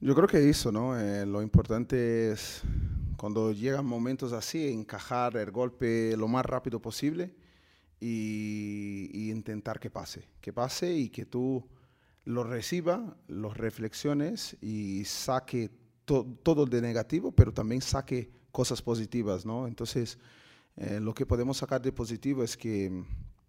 Yo creo que eso, ¿no? Lo importante es cuando llegan momentos así, encajar el golpe lo más rápido posible y intentar que pase y que tú lo reciba, los reflexiones y saque todo de negativo, pero también saque cosas positivas, ¿no? Entonces, lo que podemos sacar de positivo es que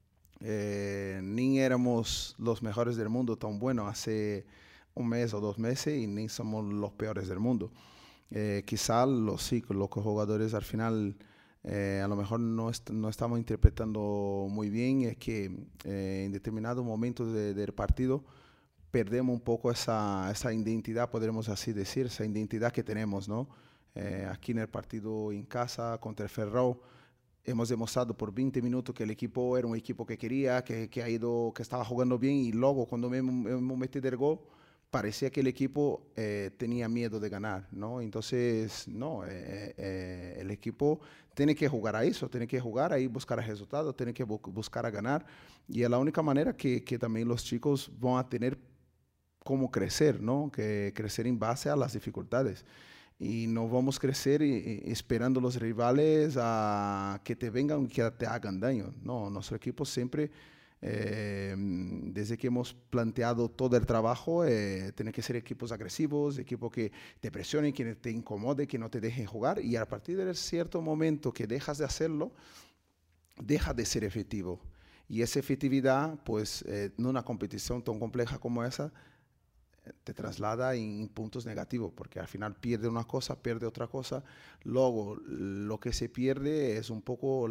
ni éramos los mejores del mundo tan buenos hace un mes o 2 meses y ni somos los peores del mundo. Quizá sí, los jugadores al final a lo mejor no estamos interpretando muy bien, es que en determinados momentos del partido perdemos un poco esa identidad, podríamos así decir, esa identidad que tenemos, ¿no? Aquí en el partido en casa contra el Ferrao, hemos demostrado por 20 minutos que el equipo era un equipo que quería, que estaba jugando bien y luego cuando hemos metido el gol, parecía que el equipo tenía miedo de ganar, ¿no? Entonces, no, el equipo tiene que jugar a eso, tiene que jugar ahí, buscar resultados, tiene que buscar a ganar y es la única manera que también los chicos van a tener cómo crecer, ¿no? Que crecer en base a las dificultades. Y no vamos a crecer esperando los rivales a que te vengan y que te hagan daño. No, nuestro equipo siempre, desde que hemos planteado todo el trabajo, tiene que ser equipos agresivos, equipos que te presionen, que te incomoden, que no te dejen jugar. Y a partir de cierto momento que dejas de hacerlo, deja de ser efectivo. Y esa efectividad, pues, en una competición tan compleja como esa, te traslada en puntos negativos, porque al final pierde una cosa, pierde otra cosa. Luego, lo que se pierde es un poco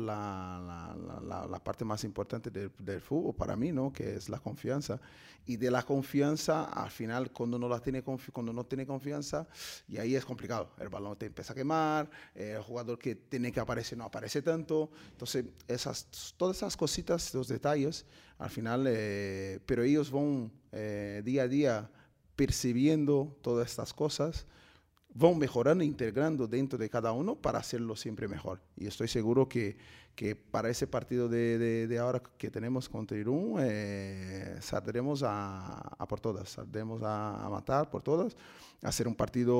la parte más importante del fútbol para mí, ¿no? Que es la confianza. Y de la confianza, al final, cuando no tiene confianza, y ahí es complicado. El balón te empieza a quemar, el jugador que tiene que aparecer no aparece tanto. Entonces, todas esas cositas, los detalles, al final, pero ellos van día a día percibiendo todas estas cosas, van mejorando, integrando dentro de cada uno para hacerlo siempre mejor. Y estoy seguro que para ese partido de ahora que tenemos contra Irún, saldremos a por todas, saldremos a matar por todas, a hacer un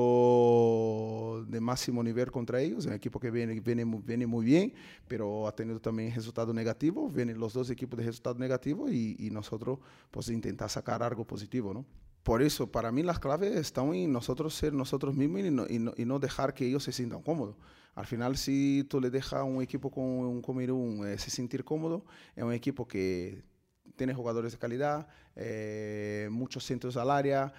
partido de máximo nivel contra ellos, un equipo que viene muy bien, pero ha tenido también resultados negativos, vienen los dos equipos de resultados negativos y nosotros pues intentar sacar algo positivo, ¿no? Por eso, para mí las claves están en nosotros ser nosotros mismos y no dejar que ellos se sientan cómodos. Al final, si tú le dejas a un equipo con Irún se sentir cómodo, es un equipo que tiene jugadores de calidad, muchos centros al área,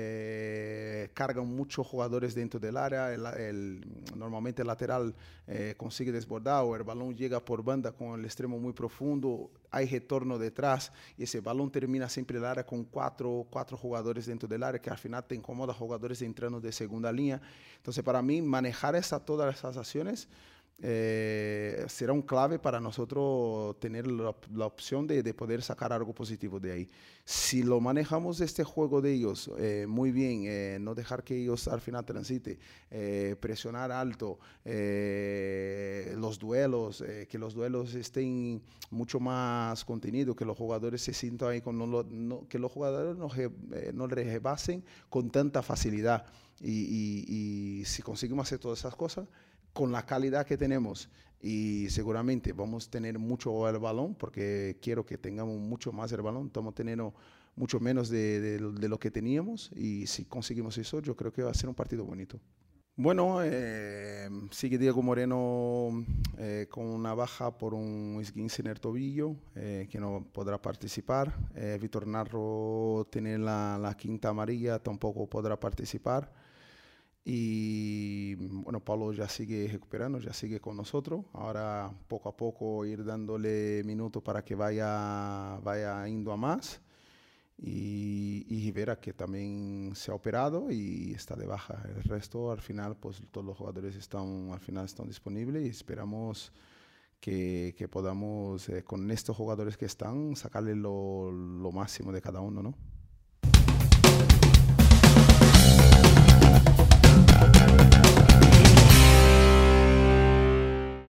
cargan muchos jugadores dentro del área, normalmente el lateral consigue desbordar o el balón llega por banda con el extremo muy profundo, hay retorno detrás y ese balón termina siempre el área con cuatro jugadores dentro del área que al final te incomoda jugadores entrando de segunda línea. Entonces para mí manejar todas esas acciones será un clave para nosotros tener la opción de poder sacar algo positivo de ahí. Si lo manejamos este juego de ellos muy bien, no dejar que ellos al final transite, presionar alto, los duelos, que los duelos estén mucho más contenidos, que los jugadores se sientan ahí, que los jugadores no rebasen con tanta facilidad. Y si conseguimos hacer todas esas cosas, con la calidad que tenemos y seguramente vamos a tener mucho el balón porque quiero que tengamos mucho más el balón, estamos teniendo mucho menos de lo que teníamos y si conseguimos eso yo creo que va a ser un partido bonito. Bueno, sigue Diego Moreno con una baja por un esguince en el tobillo que no podrá participar. Víctor Narro tiene la quinta amarilla, tampoco podrá participar. Y bueno, Pablo ya sigue recuperando, ya sigue con nosotros. Ahora poco a poco ir dándole minutos para que vaya yendo a más. Y Rivera que también se ha operado y está de baja. El resto al final, pues todos los jugadores están disponibles y esperamos que podamos con estos jugadores que están sacarle lo máximo de cada uno, ¿no?